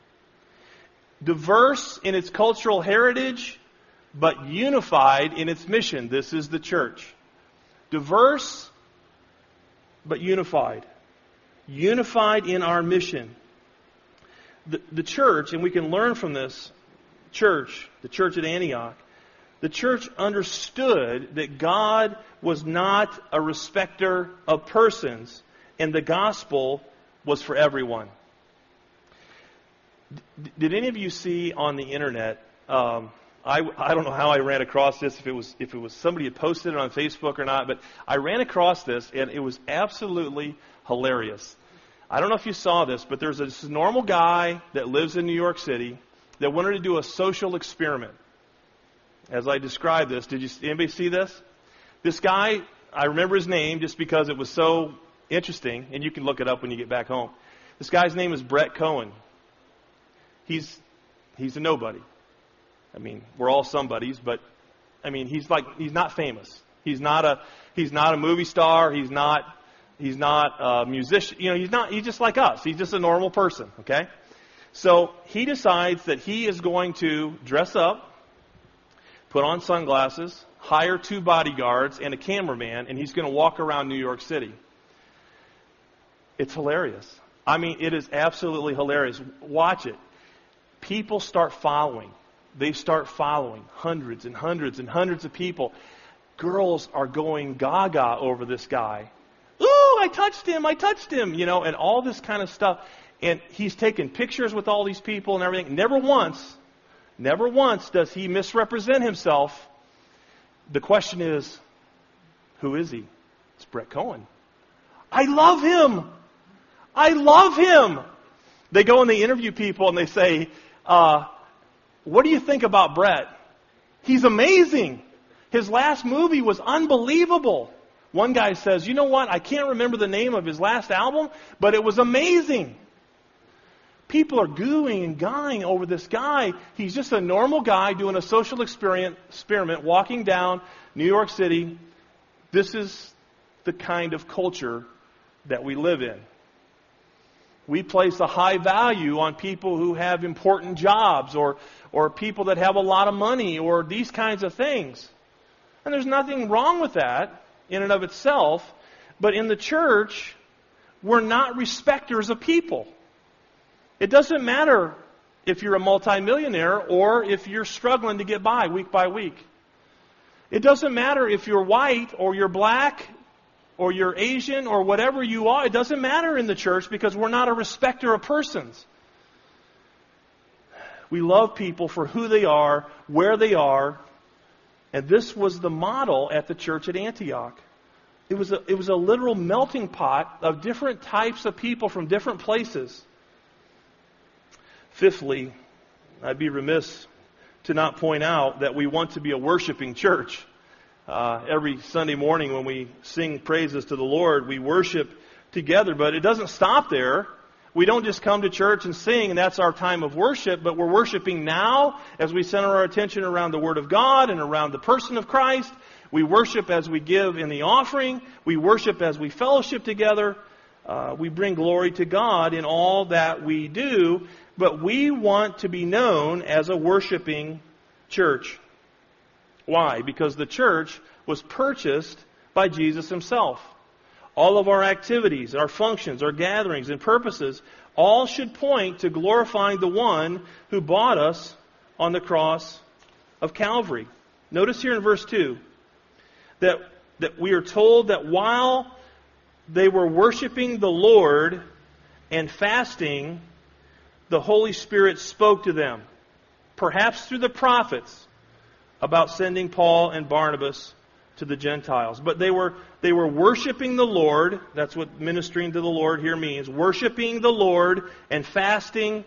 Diverse in its cultural heritage, but unified in its mission. This is the church. Diverse, but unified. Unified in our mission. The, the church, and we can learn from this church, the church at Antioch, the church understood that God was not a respecter of persons, and the gospel was for everyone. D- did any of you see on the internet, um, I, I don't know how I ran across this, if it was if it was somebody had posted it on Facebook or not, but I ran across this, and it was absolutely hilarious. I don't know if you saw this, but there's this normal guy that lives in New York City that wanted to do a social experiment. As I described this, did you anybody see this? This guy, I remember his name just because it was so interesting, and you can look it up when you get back home. This guy's name is Brett Cohen. He's he's a nobody. I mean, we're all somebodies, but I mean, he's like he's not famous. He's not a he's not a movie star. He's not he's not a musician. You know, he's not. He's just like us. He's just a normal person. Okay. So he decides that he is going to dress up, put on sunglasses, hire two bodyguards and a cameraman, and he's going to walk around New York City. It's hilarious. I mean, it is absolutely hilarious. Watch it. People start following. They start following. Hundreds and hundreds and hundreds of people. Girls are going gaga over this guy. Ooh, I touched him, I touched him, you know, and all this kind of stuff. And he's taking pictures with all these people and everything. Never once, never once does he misrepresent himself. The question is, who is he? It's Brett Cohen. I love him. I love him. They go and they interview people and they say, uh, what do you think about Brett? He's amazing. His last movie was unbelievable. One guy says, you know what? I can't remember the name of his last album, but it was amazing. People are gooing and guying over this guy. He's just a normal guy doing a social experience, experiment, walking down New York City. This is the kind of culture that we live in. We place a high value on people who have important jobs or, or people that have a lot of money or these kinds of things. And there's nothing wrong with that in and of itself. But in the church, we're not respecters of people. It doesn't matter if you're a multimillionaire or if you're struggling to get by week by week. It doesn't matter if you're white or you're black or you're Asian or whatever you are. It doesn't matter in the church because we're not a respecter of persons. We love people for who they are, where they are. And this was the model at the church at Antioch. It was a, it was a literal melting pot of different types of people from different places. Fifthly, I'd be remiss to not point out that we want to be a worshiping church. Uh, every Sunday morning when we sing praises to the Lord, we worship together, but it doesn't stop there. We don't just come to church and sing and that's our time of worship, but we're worshiping now as we center our attention around the Word of God and around the person of Christ. We worship as we give in the offering. We worship as we fellowship together. Uh, we bring glory to God in all that we do, but we want to be known as a worshiping church. Why? Because the church was purchased by Jesus Himself. All of our activities, our functions, our gatherings and purposes all should point to glorifying the one who bought us on the cross of Calvary. Notice here in verse two that, that we are told that while they were worshiping the Lord and fasting, the Holy Spirit spoke to them, perhaps through the prophets, about sending Paul and Barnabas to the Gentiles. But they were they were worshiping the Lord. That's what ministering to the Lord here means. Worshiping the Lord and fasting.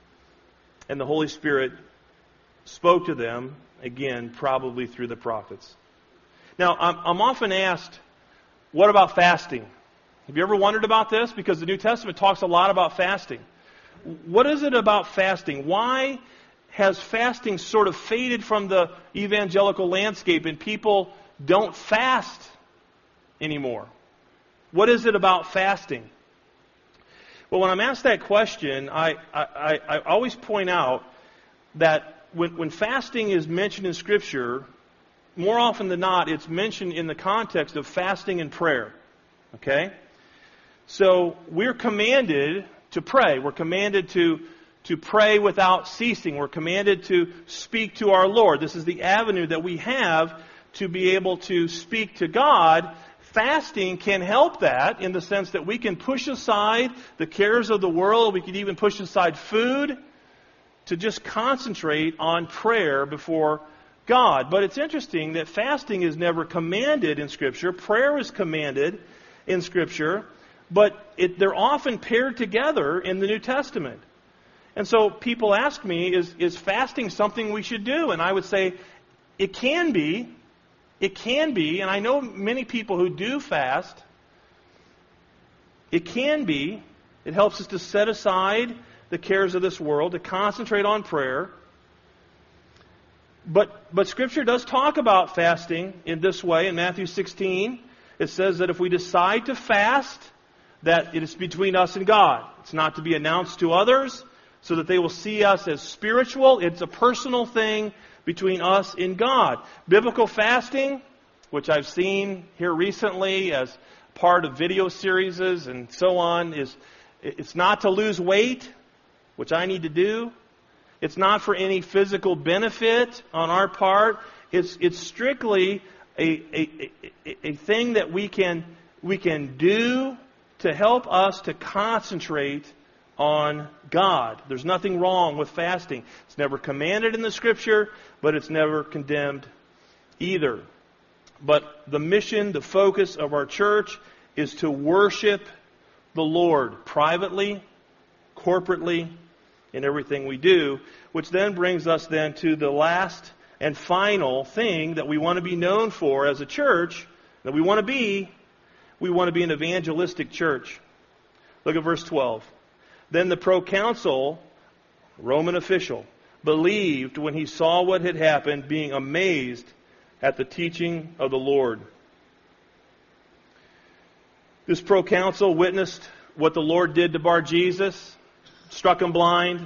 And the Holy Spirit spoke to them, again, probably through the prophets. Now, I'm, I'm often asked, what about fasting? Have you ever wondered about this? Because the New Testament talks a lot about fasting. What is it about fasting? Why has fasting sort of faded from the evangelical landscape and people don't fast anymore? What is it about fasting? Well, when I'm asked that question, I, I, I always point out that when, when fasting is mentioned in Scripture, more often than not, it's mentioned in the context of fasting and prayer. Okay? So we're commanded to pray. We're commanded to To pray without ceasing. We're commanded to speak to our Lord. This is the avenue that we have to be able to speak to God. Fasting can help that in the sense that we can push aside the cares of the world. We can even push aside food to just concentrate on prayer before God. But it's interesting that fasting is never commanded in Scripture. Prayer is commanded in Scripture, but it, they're often paired together in the New Testament. And so people ask me, is, is fasting something we should do? And I would say, it can be. It can be. And I know many people who do fast. It can be. It helps us to set aside the cares of this world, to concentrate on prayer. But, but Scripture does talk about fasting in this way. In Matthew sixteen, it says that if we decide to fast, that it is between us and God. It's not to be announced to others so that they will see us as spiritual. It's a personal thing between us and God. Biblical fasting, which I've seen here recently as part of video series and so on, is it's not to lose weight, which I need to do. It's not for any physical benefit on our part. It's it's strictly a a, a, a thing that we can we can do to help us to concentrate on God. There's nothing wrong with fasting. It's never commanded in the Scripture, but it's never condemned either. But the mission, the focus of our church is to worship the Lord privately, corporately, in everything we do, which then brings us then to the last and final thing that we want to be known for as a church, that we want to be. We want to be an evangelistic church. Look at verse twelve. Then the proconsul, Roman official, believed when he saw what had happened, being amazed at the teaching of the Lord. This proconsul witnessed what the Lord did to Bar-Jesus, struck him blind,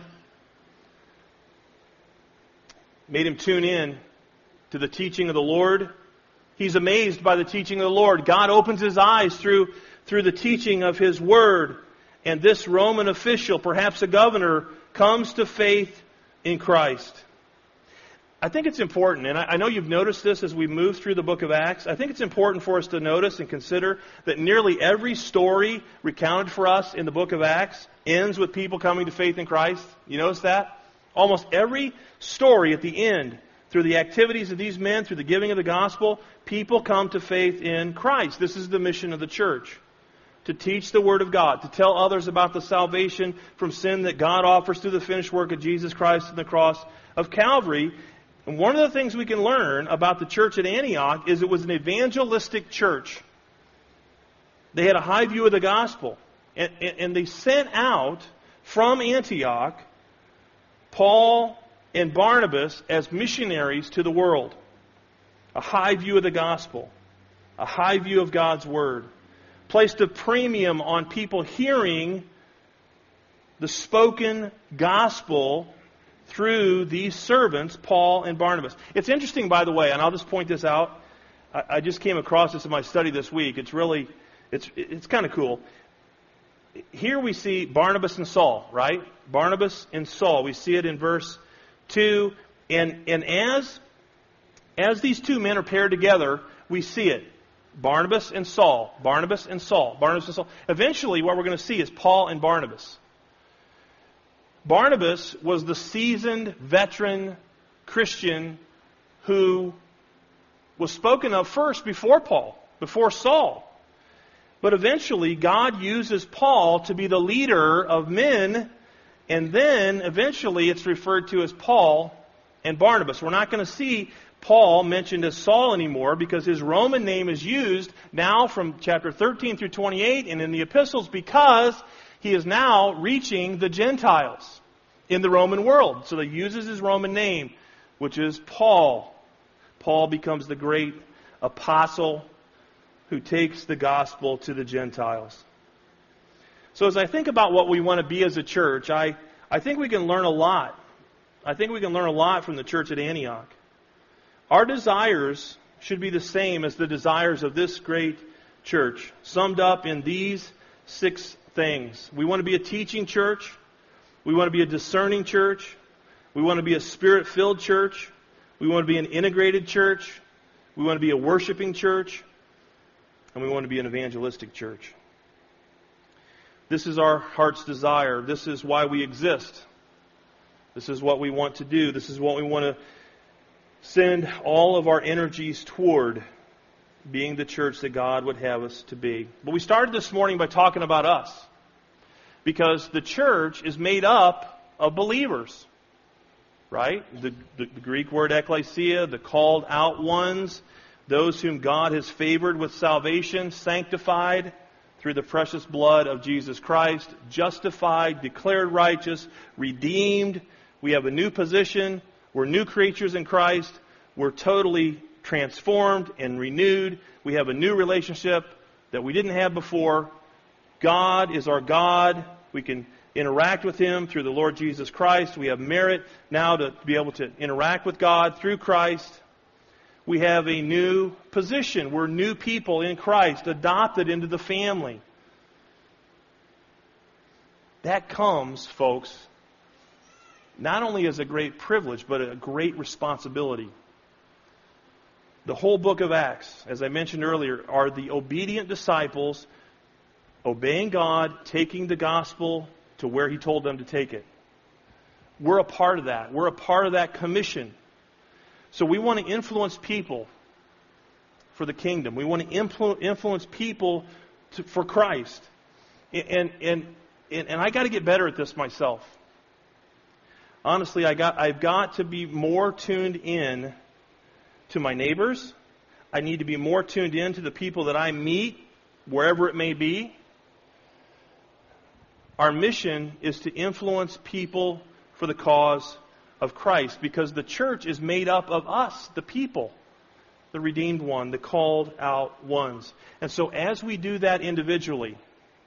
made him tune in to the teaching of the Lord. He's amazed by the teaching of the Lord. God opens his eyes through, through the teaching of His Word. And this Roman official, perhaps a governor, comes to faith in Christ. I think it's important, and I know you've noticed this as we move through the book of Acts. I think it's important for us to notice and consider that nearly every story recounted for us in the book of Acts ends with people coming to faith in Christ. You notice that? Almost every story at the end, through the activities of these men, through the giving of the gospel, people come to faith in Christ. This is the mission of the church. To teach the Word of God, to tell others about the salvation from sin that God offers through the finished work of Jesus Christ on the cross of Calvary. And one of the things we can learn about the church at Antioch is it was an evangelistic church. They had a high view of the gospel. And, and, and they sent out from Antioch Paul and Barnabas as missionaries to the world. A high view of the gospel. A high view of God's Word. Placed a premium on people hearing the spoken gospel through these servants, Paul and Barnabas. It's interesting, by the way, and I'll just point this out. I, I just came across this in my study this week. It's really, it's it's kind of cool. Here we see Barnabas and Saul, right? Barnabas and Saul. We see it in verse two. And, and as, as these two men are paired together, we see it. Barnabas and Saul. Barnabas and Saul. Barnabas and Saul. Eventually, what we're going to see is Paul and Barnabas. Barnabas was the seasoned, veteran Christian who was spoken of first before Paul, before Saul. But eventually, God uses Paul to be the leader of men, and then eventually it's referred to as Paul and Barnabas. We're not going to see Paul mentioned as Saul anymore because his Roman name is used now from chapter thirteen through twenty-eight and in the epistles because he is now reaching the Gentiles in the Roman world. So he uses his Roman name, which is Paul. Paul becomes the great apostle who takes the gospel to the Gentiles. So as I think about what we want to be as a church, I, I think we can learn a lot. I think we can learn a lot from the church at Antioch. Our desires should be the same as the desires of this great church, summed up in these six things. We want to be a teaching church. We want to be a discerning church. We want to be a Spirit-filled church. We want to be an integrated church. We want to be a worshiping church. And we want to be an evangelistic church. This is our heart's desire. This is why we exist. This is what we want to do. This is what we want to send all of our energies toward, being the church that God would have us to be. But we started this morning by talking about us. Because the church is made up of believers. Right? The, the, the Greek word ekklesia, the called out ones, those whom God has favored with salvation, sanctified through the precious blood of Jesus Christ, justified, declared righteous, redeemed. We have a new position. We're new creatures in Christ. We're totally transformed and renewed. We have a new relationship that we didn't have before. God is our God. We can interact with Him through the Lord Jesus Christ. We have merit now to be able to interact with God through Christ. We have a new position. We're new people in Christ, adopted into the family. That comes, folks, not only as a great privilege, but a great responsibility. The whole book of Acts, as I mentioned earlier, are the obedient disciples obeying God, taking the gospel to where He told them to take it. We're a part of that. We're a part of that commission. So we want to influence people for the kingdom. We want to influ- influence people to, for Christ. And, and, and, and I got to get better at this myself. Honestly, I got, I've got to be more tuned in to my neighbors. I need to be more tuned in to the people that I meet, wherever it may be. Our mission is to influence people for the cause of Christ, because the church is made up of us, the people, the redeemed one, the called out ones. And so as we do that individually,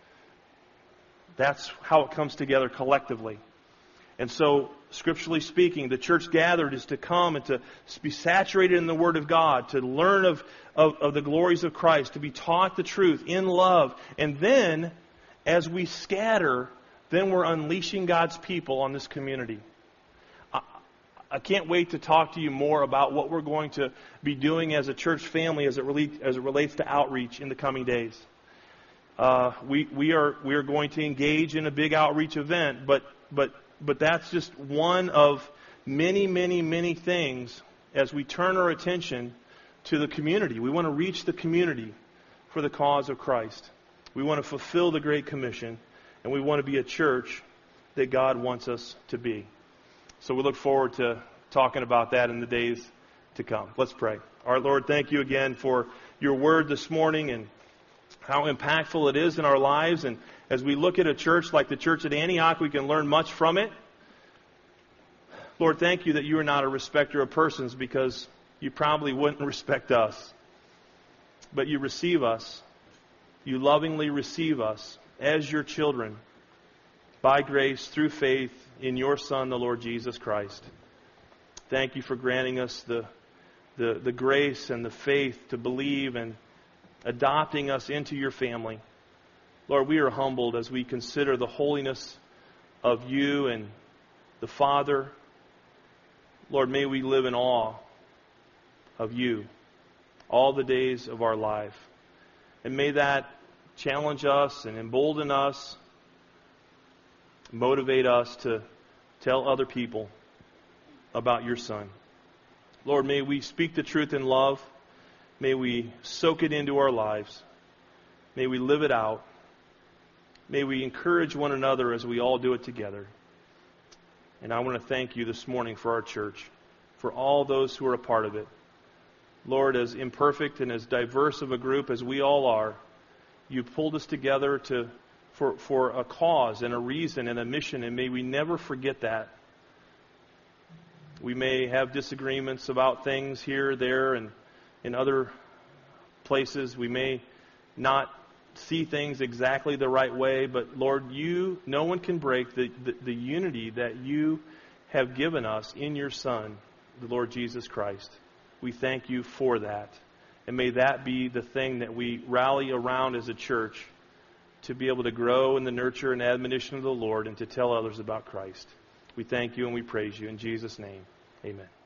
that's how it comes together collectively. And so, scripturally speaking, the church gathered is to come and to be saturated in the Word of God, to learn of, of, of the glories of Christ, to be taught the truth in love. And then, as we scatter, then we're unleashing God's people on this community. I, I can't wait to talk to you more about what we're going to be doing as a church family as it, relate, as it relates to outreach in the coming days. Uh, we, we, are, we are going to engage in a big outreach event, but, but, but that's just one of many, many, many things as we turn our attention to the community. We want to reach the community for the cause of Christ. We want to fulfill the Great Commission, and we want to be a church that God wants us to be. So we look forward to talking about that in the days to come. Let's pray. Our Lord, thank you again for your word this morning and how impactful it is in our lives. And as we look at a church like the church at Antioch, we can learn much from it. Lord, thank you that you are not a respecter of persons, because you probably wouldn't respect us. But you receive us. You lovingly receive us as your children by grace through faith in your Son, the Lord Jesus Christ. Thank you for granting us the, the, the grace and the faith to believe and adopting us into your family. Lord, we are humbled as we consider the holiness of you and the Father. Lord, may we live in awe of you all the days of our life. And may that challenge us and embolden us, motivate us to tell other people about your Son. Lord, may we speak the truth in love. May we soak it into our lives. May we live it out. May we encourage one another as we all do it together. And I want to thank you this morning for our church, for all those who are a part of it. Lord, as imperfect and as diverse of a group as we all are, you pulled us together to for, for a cause and a reason and a mission, and may we never forget that. We may have disagreements about things here, there, and in other places. We may not see things exactly the right way, but Lord, you, no one can break the, the, the unity that you have given us in your Son, the Lord Jesus Christ. We thank you for that. And may that be the thing that we rally around as a church, to be able to grow in the nurture and admonition of the Lord and to tell others about Christ. We thank you and we praise you. In Jesus' name, amen.